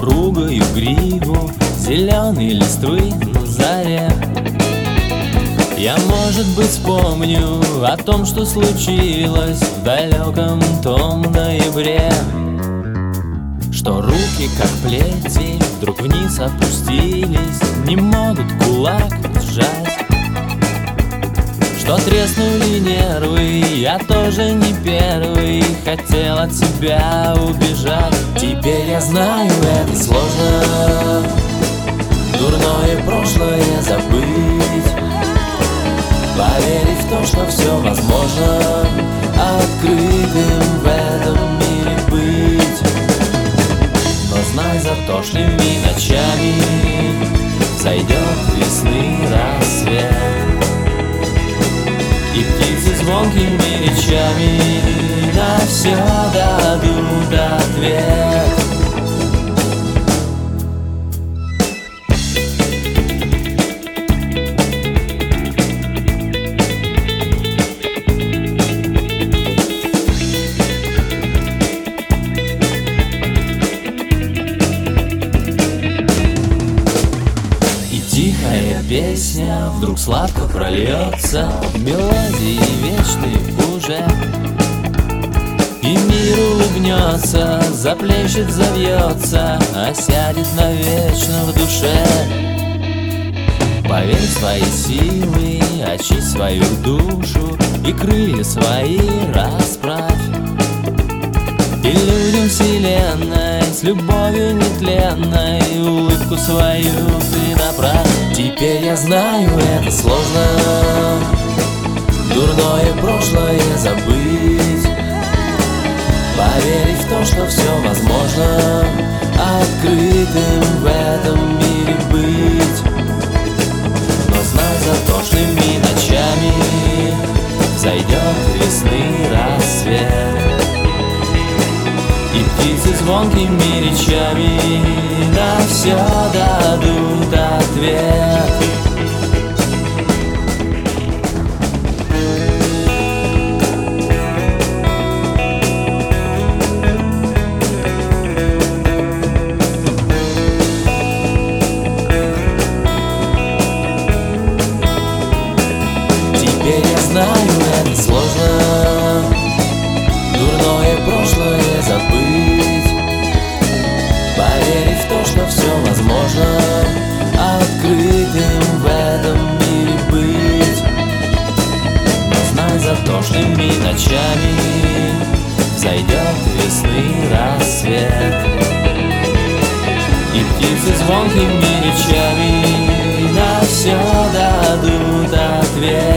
упругую гриву зеленой листвы на заре. Я, может быть, вспомню о том, что случилось в далеком том ноябре, что руки, как плети, вдруг вниз опустились, не могут кулак сжать, что треснули нервы, я тоже не первый хотел от тебя убежать. Теперь я знаю, это сложно, дурное прошлое забыть, поверить в то, что все возможно, открытым в этом мире быть. Но знай, затошными ночами зайдет весны рассвет, и птицы звонкими речами на все дадут ответ. Тихая песня вдруг сладко прольется, мелодии вечные уже, и мир улыбнется, заплещет, завьется, осядет навечно в душе. Поверь в свои силы, очисть свою душу и крылья свои расправь, и людям вселенной с любовью нетленной улыбку свою ты направь. Теперь я знаю, это сложно, дурное прошлое забыть, поверить в то, что все возможно, открытым в этом мире быть. Но знай, затошными ночами зайдет весны рассвет, и птицы звонкими речами на все дадут ответ. Теперь я знаю, это сложно, дурное прошлое забыть, поверить в то, что все возможно, открытым в этом мире быть. Но знай, затошными ночами зайдет весны рассвет, и птицы звонкими речами на все дадут ответ.